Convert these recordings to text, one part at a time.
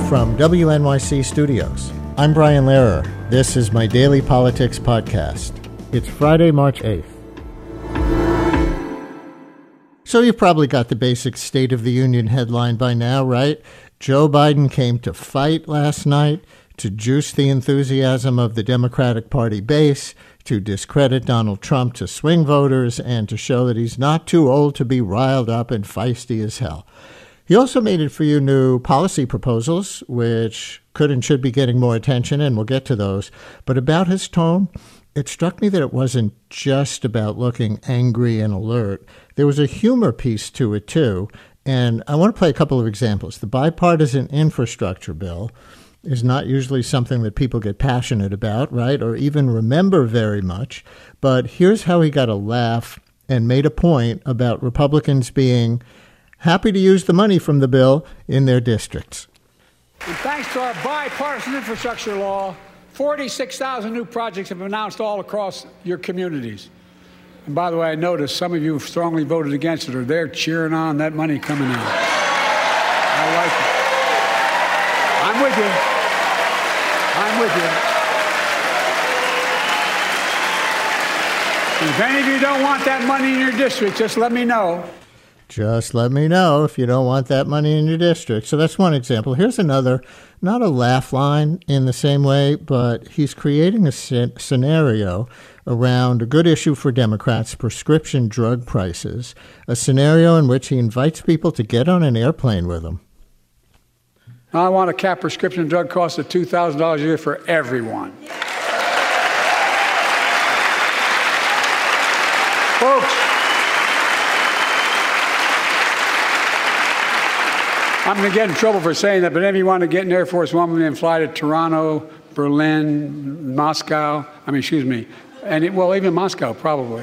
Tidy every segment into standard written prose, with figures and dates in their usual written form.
From WNYC Studios, I'm Brian Lehrer. This is my daily politics podcast. It's Friday, March 8th. So you've probably got the basic State of the Union headline by now, right? Joe Biden came to fight last night, to juice the enthusiasm of the Democratic Party base, to discredit Donald Trump to swing voters, and to show that he's not too old to be riled up and feisty as hell. He also made a few new policy proposals, which could and should be getting more attention, and we'll get to those. But about his tone, it struck me that it wasn't just about looking angry and alert. There was a humor piece to it, too. And I want to play a couple of examples. The bipartisan infrastructure bill is not usually something that people get passionate about, right, or even remember very much. But here's how he got a laugh and made a point about Republicans being happy to use the money from the bill in their districts. And thanks to our bipartisan infrastructure law, 46,000 new projects have been announced all across your communities. And by the way, I noticed some of you who strongly voted against it are there cheering on that money coming in. I like it. I'm with you. I'm with you. And if any of you don't want that money in your district, just let me know. Just let me know if you don't want that money in your district. So that's one example. Here's another, not a laugh line in the same way, but he's creating a scenario around a good issue for Democrats, prescription drug prices, a scenario in which he invites people to get on an airplane with him. I want to cap prescription drug costs at $2,000 a year for everyone. Folks, I'm going to get in trouble for saying that, but if you want to get an Air Force One and fly to Toronto, Berlin, Moscow, even Moscow, probably.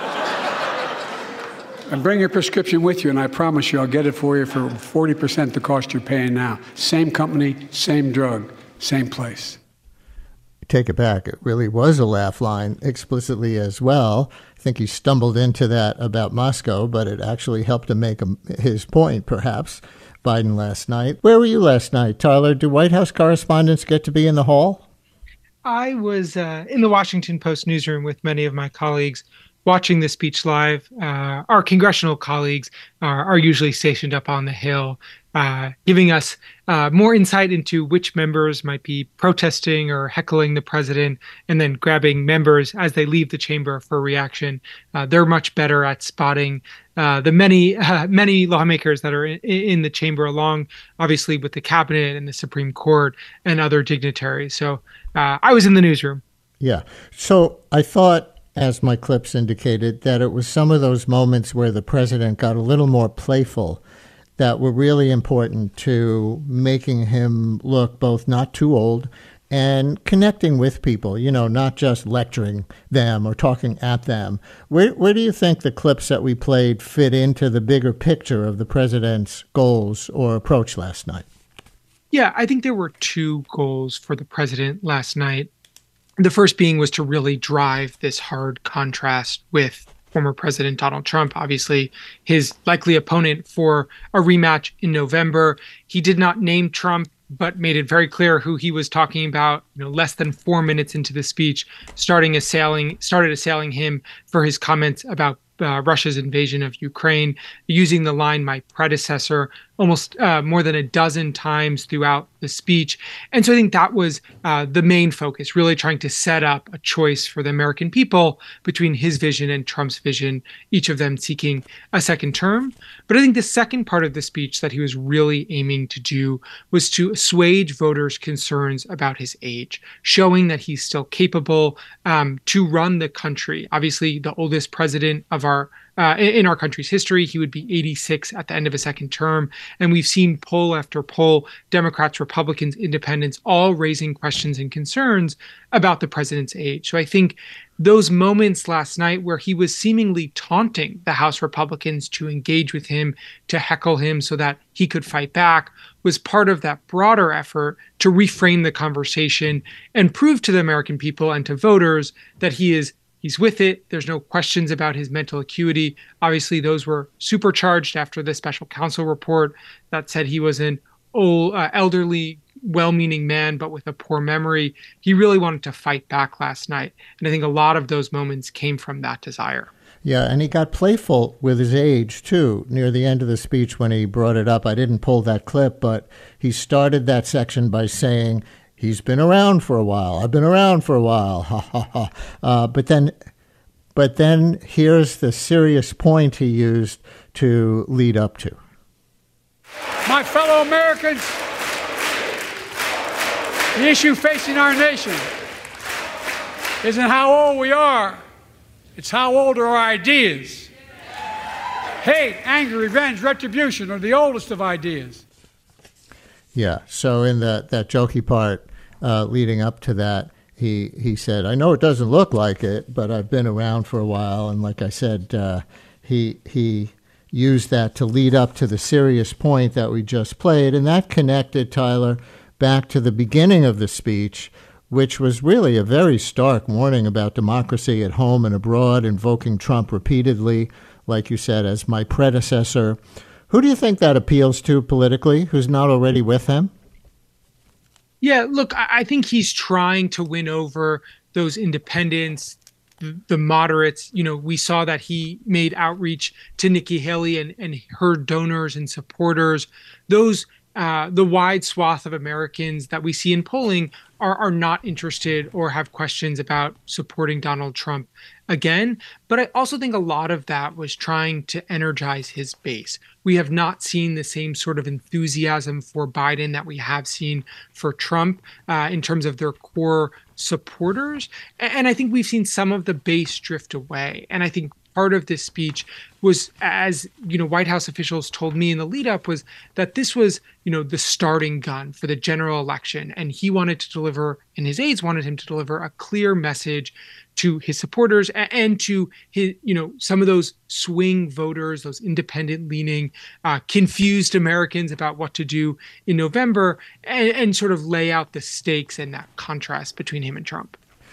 And bring your prescription with you, and I promise you I'll get it for you for 40% the cost you're paying now. Same company, same drug, same place. Take it back. It really was a laugh line explicitly as well. I think he stumbled into that about Moscow, but it actually helped him make his point, perhaps. Biden last night. Where were you last night, Tyler? Do White House correspondents get to be in the hall? I was in the Washington Post newsroom with many of my colleagues watching the speech live. Our congressional colleagues are usually stationed up on the Hill, giving us more insight into which members might be protesting or heckling the president, and then grabbing members as they leave the chamber for reaction. They're much better at spotting the many lawmakers that are in the chamber, along, obviously, with the cabinet and the Supreme Court and other dignitaries. So I was in the newsroom. Yeah. So I thought, as my clips indicated, that it was some of those moments where the president got a little more playful that were really important to making him look both not too old and connecting with people, not just lecturing them or talking at them. Where do you think the clips that we played fit into the bigger picture of the president's goals or approach last night? Yeah, I think there were two goals for the president last night. The first being was to really drive this hard contrast with former President Donald Trump, obviously his likely opponent for a rematch in November. He did not name Trump, but made it very clear who he was talking about. Less than 4 minutes into the speech, started assailing him for his comments about Russia's invasion of Ukraine, using the line "my predecessor" almost more than a dozen times throughout the speech. And so I think that was the main focus, really trying to set up a choice for the American people between his vision and Trump's vision, each of them seeking a second term. But I think the second part of the speech that he was really aiming to do was to assuage voters' concerns about his age, showing that he's still capable to run the country. Obviously, the oldest president of in our country's history. He would be 86 at the end of a second term. And we've seen poll after poll, Democrats, Republicans, independents, all raising questions and concerns about the president's age. So I think those moments last night where he was seemingly taunting the House Republicans to engage with him, to heckle him so that he could fight back, was part of that broader effort to reframe the conversation and prove to the American people and to voters that he's with it. There's no questions about his mental acuity. Obviously, those were supercharged after the special counsel report that said he was an old, elderly well-meaning man, but with a poor memory. He really wanted to fight back last night. And I think a lot of those moments came from that desire. Yeah, and he got playful with his age, too, near the end of the speech when he brought it up. I didn't pull that clip, but he started that section by saying, he's been around for a while. I've been around for a while. Ha, ha, ha. But then here's the serious point he used to lead up to. My fellow Americans, the issue facing our nation isn't how old we are. It's how old are our ideas. Hate, anger, revenge, retribution are the oldest of ideas. Yeah, so in that jokey part leading up to that, he said, I know it doesn't look like it, but I've been around for a while. And like I said, he used that to lead up to the serious point that we just played. And that connected, Tyler, back to the beginning of the speech, which was really a very stark warning about democracy at home and abroad, invoking Trump repeatedly, like you said, as my predecessor. Who do you think that appeals to politically, who's not already with him? Yeah, look, I think he's trying to win over those independents, the moderates. You know, we saw that he made outreach to Nikki Haley and her donors and supporters. Those the wide swath of Americans that we see in polling are not interested or have questions about supporting Donald Trump again. But I also think a lot of that was trying to energize his base. We have not seen the same sort of enthusiasm for Biden that we have seen for Trump in terms of their core supporters. And I think we've seen some of the base drift away. And I think part of this speech was, as you know, White House officials told me in the lead up, was that this was, you know, the starting gun for the general election. And he wanted to deliver, and his aides wanted him to deliver, a clear message to his supporters and to his, you know, some of those swing voters, those independent leaning, confused Americans about what to do in November, and sort of lay out the stakes and that contrast between him and Trump.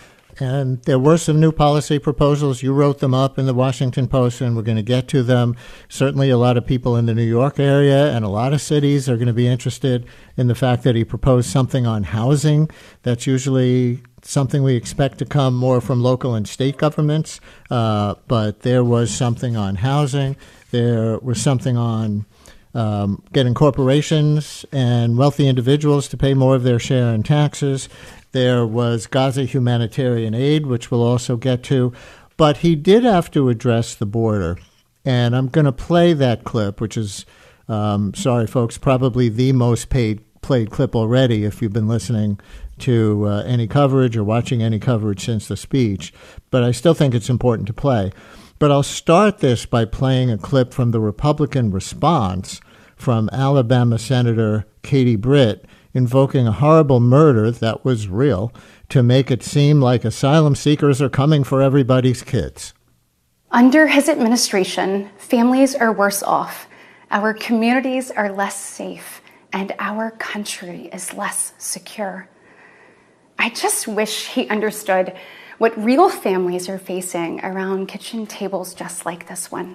And there were some new policy proposals. You wrote them up in the Washington Post, and we're going to get to them. Certainly a lot of people in the New York area and a lot of cities are going to be interested in the fact that he proposed something on housing. That's usually something we expect to come more from local and state governments. But there was something on housing. There was something on getting corporations and wealthy individuals to pay more of their share in taxes. There was Gaza humanitarian aid, which we'll also get to. But he did have to address the border. And I'm going to play that clip, which is, sorry, folks, probably the most played clip already if you've been listening to any coverage or watching any coverage since the speech. But I still think it's important to play. But I'll start this by playing a clip from the Republican response from Alabama Senator Katie Britt, invoking a horrible murder that was real to make it seem like asylum seekers are coming for everybody's kids. Under his administration, families are worse off, our communities are less safe, and our country is less secure. I just wish he understood what real families are facing around kitchen tables just like this one.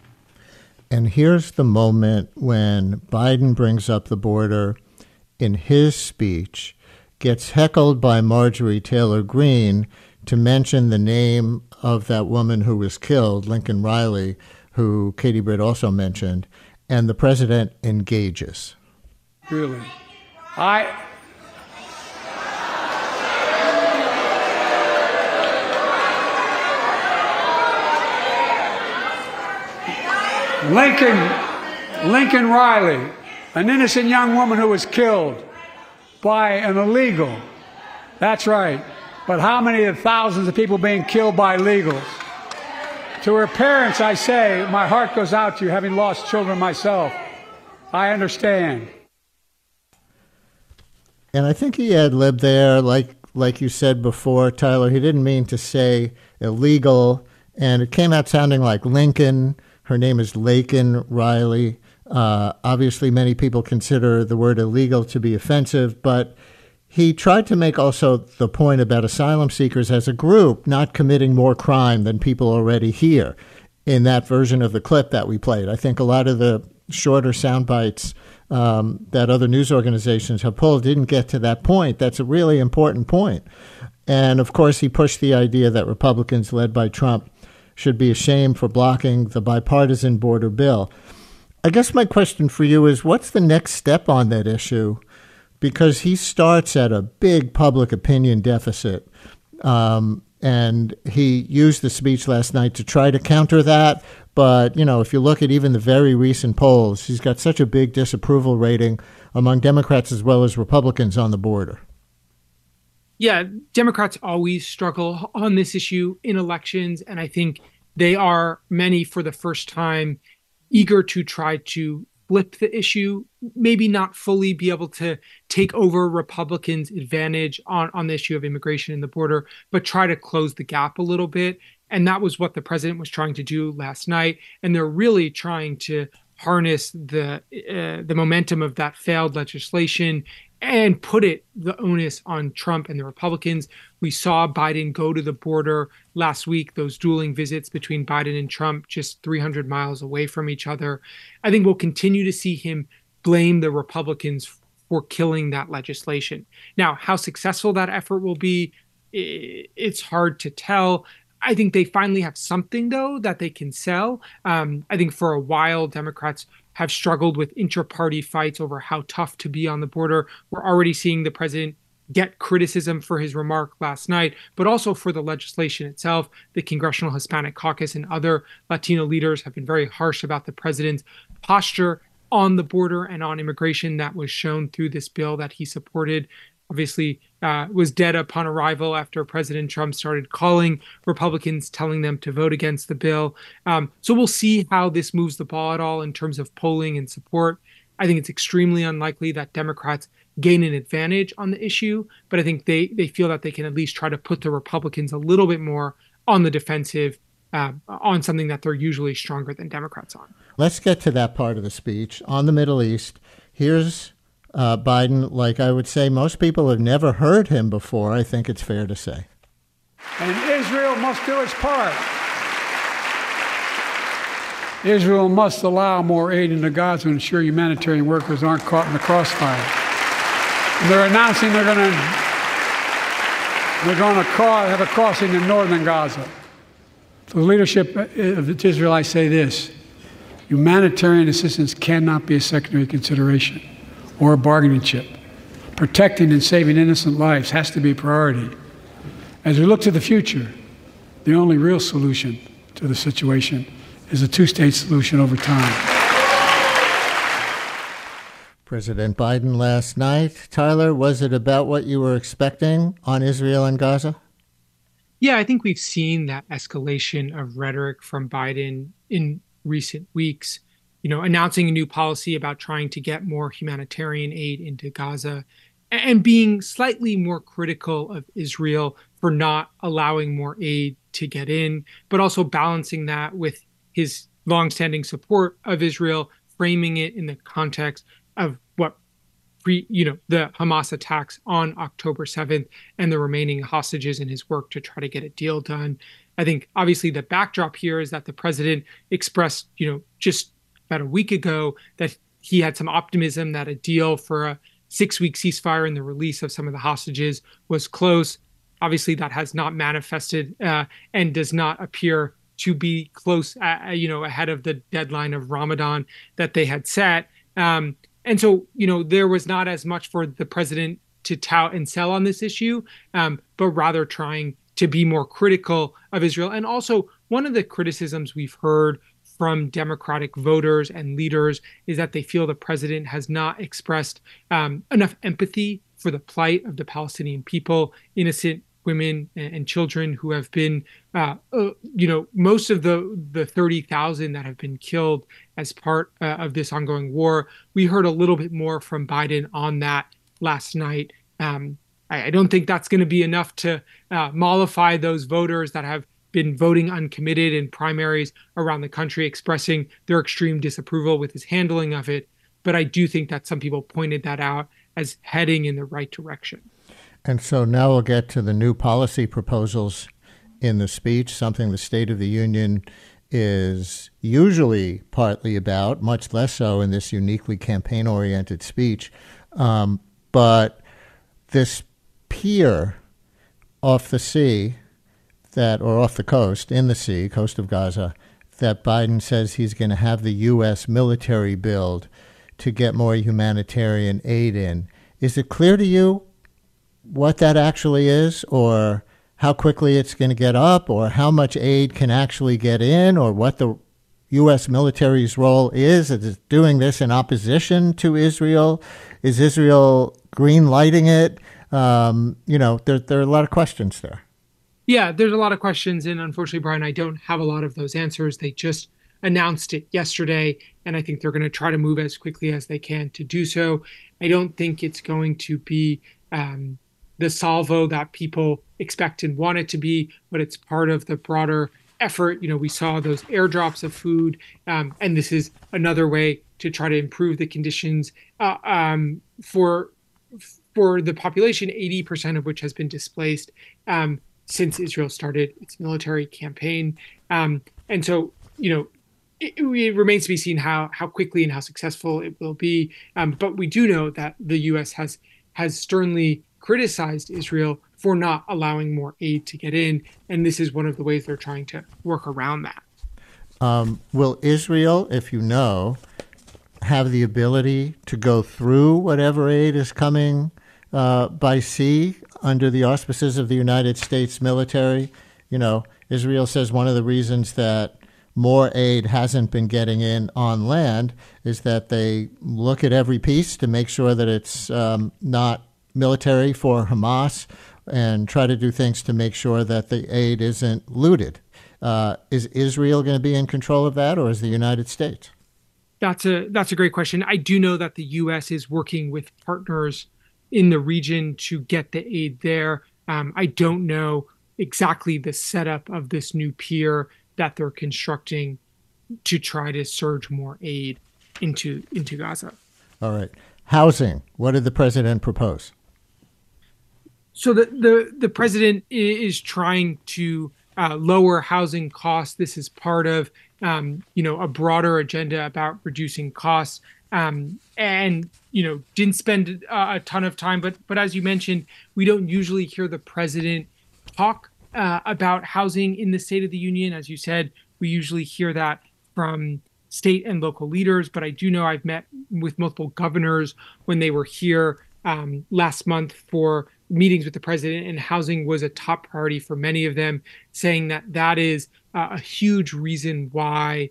And here's the moment when Biden brings up the border in his speech, gets heckled by Marjorie Taylor Greene to mention the name of that woman who was killed, Lincoln Riley, who Katie Britt also mentioned, and the president engages. Really? Lincoln Riley, an innocent young woman who was killed by an illegal. That's right. But how many of thousands of people being killed by illegals? To her parents, I say, my heart goes out to you, having lost children myself. I understand. And I think he ad-libbed there, like you said before, Tyler. He didn't mean to say illegal, and it came out sounding like Lincoln. Her name is Laken Riley. Obviously, many people consider the word illegal to be offensive, but he tried to make also the point about asylum seekers as a group not committing more crime than people already here in that version of the clip that we played. I think a lot of the shorter sound bites that other news organizations have pulled didn't get to that point. That's a really important point. And, of course, he pushed the idea that Republicans led by Trump should be ashamed for blocking the bipartisan border bill. I guess my question for you is, what's the next step on that issue? Because he starts at a big public opinion deficit. And he used the speech last night to try to counter that. But, if you look at even the very recent polls, he's got such a big disapproval rating among Democrats as well as Republicans on the border. Yeah, Democrats always struggle on this issue in elections. And I think they are, many for the first time, eager to try to flip the issue, maybe not fully be able to take over Republicans' advantage on the issue of immigration and the border, but try to close the gap a little bit. And that was what the president was trying to do last night. And they're really trying to harness the momentum of that failed legislation and put the onus on Trump and the Republicans. We saw Biden go to the border last week, those dueling visits between Biden and Trump, just 300 miles away from each other. I think we'll continue to see him blame the Republicans for killing that legislation. Now, how successful that effort will be, it's hard to tell. I think they finally have something, though, that they can sell. I think for a while, Democrats have struggled with inter-party fights over how tough to be on the border. We're already seeing the president get criticism for his remark last night, but also for the legislation itself. The Congressional Hispanic Caucus and other Latino leaders have been very harsh about the president's posture on the border and on immigration that was shown through this bill that he supported. Obviously, was dead upon arrival after President Trump started calling Republicans, telling them to vote against the bill. So we'll see how this moves the ball at all in terms of polling and support. I think it's extremely unlikely that Democrats gain an advantage on the issue, but I think they feel that they can at least try to put the Republicans a little bit more on the defensive on something that they're usually stronger than Democrats on. Let's get to that part of the speech on the Middle East. Here's Biden, like I would say, most people have never heard him before, I think it's fair to say. And Israel must do its part. Israel must allow more aid into Gaza to ensure humanitarian workers aren't caught in the crossfire. And they're announcing they're going to have a crossing in northern Gaza. To the leadership of Israel, I say this: humanitarian assistance cannot be a secondary consideration or a bargaining chip. Protecting and saving innocent lives has to be a priority. As we look to the future, the only real solution to the situation is a two-state solution over time. President Biden last night. Tyler, was it about what you were expecting on Israel and Gaza? Yeah, I think we've seen that escalation of rhetoric from Biden in recent weeks. Announcing a new policy about trying to get more humanitarian aid into Gaza and being slightly more critical of Israel for not allowing more aid to get in, but also balancing that with his longstanding support of Israel, framing it in the context of the Hamas attacks on October 7th and the remaining hostages in his work to try to get a deal done. I think obviously the backdrop here is that the president expressed, just about a week ago, that he had some optimism that a deal for a 6-week ceasefire and the release of some of the hostages was close. Obviously, that has not manifested and does not appear to be close, ahead of the deadline of Ramadan that they had set. And so, there was not as much for the president to tout and sell on this issue, but rather trying to be more critical of Israel. And also, one of the criticisms we've heard from Democratic voters and leaders is that they feel the president has not expressed enough empathy for the plight of the Palestinian people, innocent women and children who have been, most of the 30,000 that have been killed as part of this ongoing war. We heard a little bit more from Biden on that last night. I don't think that's going to be enough to mollify those voters that have been voting uncommitted in primaries around the country, expressing their extreme disapproval with his handling of it. But I do think that some people pointed that out as heading in the right direction. And so now we'll get to the new policy proposals in the speech, something the State of the Union is usually partly about, much less so in this uniquely campaign-oriented speech. But this pier off the sea or off the coast, in the sea, coast of Gaza, that Biden says he's going to have the U.S. military build to get more humanitarian aid in. Is it clear to you what that actually is, or how quickly it's going to get up, or how much aid can actually get in, or what the U.S. military's role is? Is it doing this in opposition to Israel? Is Israel green-lighting it? There are a lot of questions there. Yeah, there's a lot of questions. And unfortunately, Brian, I don't have a lot of those answers. They just announced it yesterday, and I think they're going to try to move as quickly as they can to do so. I don't think it's going to be the salvo that people expect and want it to be, but it's part of the broader effort. We saw those airdrops of food, and this is another way to try to improve the conditions for the population, 80% of which has been displaced since Israel started its military campaign. And so, it remains to be seen how quickly and how successful it will be. But we do know that the U.S. has sternly criticized Israel for not allowing more aid to get in. And this is one of the ways they're trying to work around that. Will Israel, if you know, have the ability to go through whatever aid is coming by sea under the auspices of the United States military? Israel says one of the reasons that more aid hasn't been getting in on land is that they look at every piece to make sure that it's not military for Hamas, and try to do things to make sure that the aid isn't looted. Is Israel going to be in control of that, or is the United States? That's a great question. I do know that the U.S. is working with partners in the region to get the aid there. I don't know exactly the setup of this new pier that they're constructing to try to surge more aid into Gaza. All right. Housing. What did the president propose? So the president is trying to lower housing costs. This is part of a broader agenda about reducing costs. And didn't spend a ton of time, but as you mentioned, we don't usually hear the president talk about housing in the State of the Union. As you said, we usually hear that from state and local leaders. But I do know I've met with multiple governors when they were here last month for meetings with the president, and housing was a top priority for many of them, saying that is a huge reason why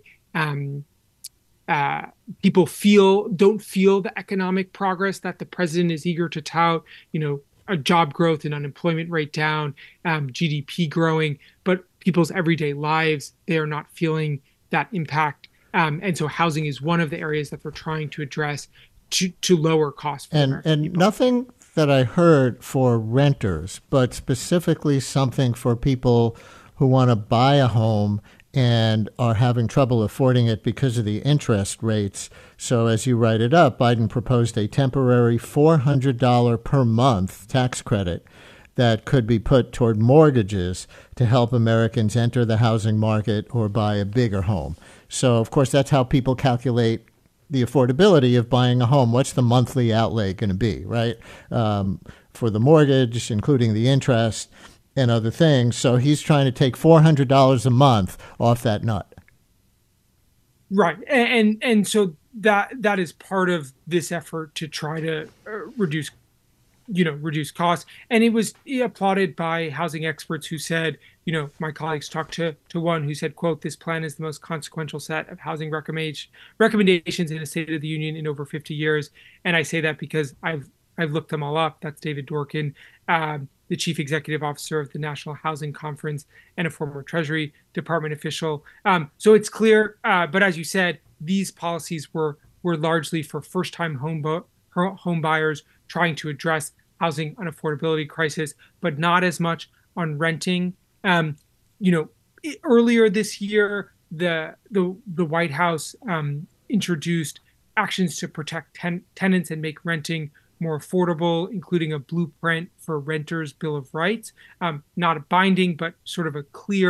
people don't feel the economic progress that the president is eager to tout. A job growth and unemployment rate down, GDP growing, but people's everyday lives, they are not feeling that impact. And so housing is one of the areas that they're trying to address to lower costs for American people. Nothing that I heard for renters, but specifically something for people who want to buy a home and are having trouble affording it because of the interest rates. So as you write it up, Biden proposed a temporary $400 per month tax credit that could be put toward mortgages to help Americans enter the housing market or buy a bigger home. So, of course, that's how people calculate the affordability of buying a home. What's the monthly outlay going to be, right? For the mortgage, including the interest and other things. So he's trying to take $400 a month off that nut. Right. And so that is part of this effort to try to reduce costs. And it was applauded by housing experts who said, my colleagues talked to one who said, quote, "This plan is the most consequential set of housing recommendations in a State of the Union in over 50 years. And I say that because I've looked them all up. That's David Dworkin, the chief executive officer of the National Housing Conference and a former Treasury Department official. So it's clear. But as you said, these policies were largely for first-time home buyers trying to address housing unaffordability crisis, but not as much on renting. Earlier this year, the White House introduced actions to protect tenants and make renting more affordable, including a blueprint for renters' Bill of Rights, not a binding, but sort of a clear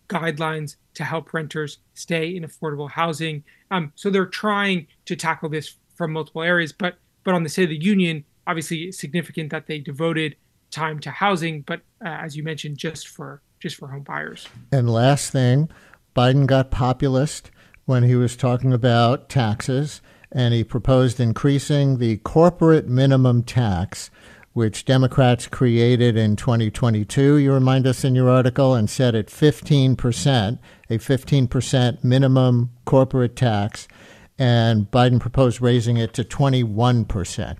guidelines to help renters stay in affordable housing. So they're trying to tackle this from multiple areas. But on the State of the Union, obviously it's significant that they devoted time to housing, but as you mentioned, just for home buyers. And last thing, Biden got populist when he was talking about taxes, and he proposed increasing the corporate minimum tax, which Democrats created in 2022, you remind us in your article, and set at 15%, a 15% minimum corporate tax, and Biden proposed raising it to 21%.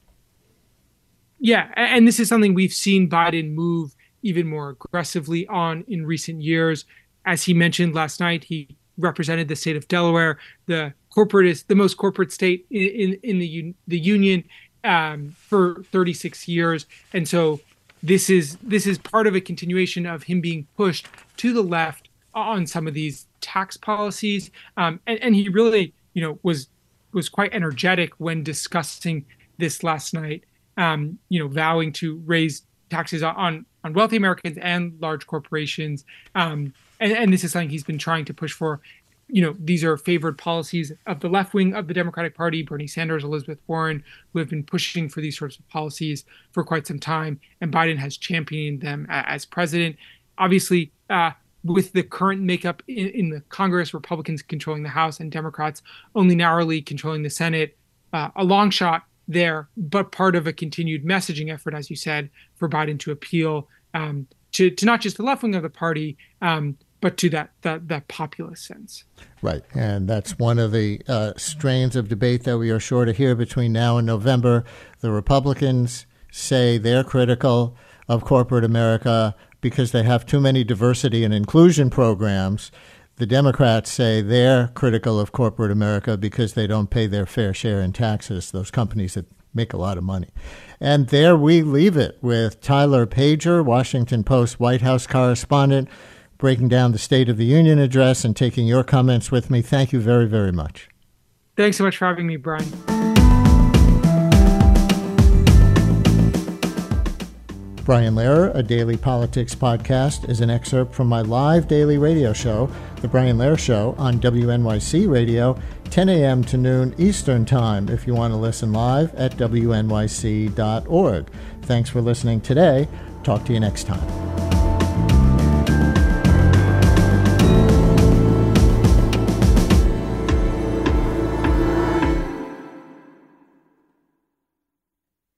Yeah, and this is something we've seen Biden move even more aggressively on in recent years. As he mentioned last night, he represented the state of Delaware, the most corporate state in the union, for 36 years. And so this is part of a continuation of him being pushed to the left on some of these tax policies. And he really, was quite energetic when discussing this last night, vowing to raise taxes on wealthy Americans and large corporations. And this is something he's been trying to push for. These are favored policies of the left wing of the Democratic Party, Bernie Sanders, Elizabeth Warren, who have been pushing for these sorts of policies for quite some time. And Biden has championed them as president. Obviously, with the current makeup in the Congress, Republicans controlling the House and Democrats only narrowly controlling the Senate, a long shot there, but part of a continued messaging effort, as you said, for Biden to appeal to not just the left wing of the party, but to that populist sense. Right. And that's one of the strains of debate that we are sure to hear between now and November. The Republicans say they're critical of corporate America because they have too many diversity and inclusion programs. The Democrats say they're critical of corporate America because they don't pay their fair share in taxes, those companies that make a lot of money. And there we leave it with Tyler Pager, Washington Post White House correspondent, breaking down the State of the Union address and taking your comments with me. Thank you very, very much. Thanks so much for having me, Brian. Brian Lehrer, a daily politics podcast, is an excerpt from my live daily radio show, The Brian Lehrer Show, on WNYC Radio, 10 a.m. to noon Eastern Time, if you want to listen live at wnyc.org. Thanks for listening today. Talk to you next time.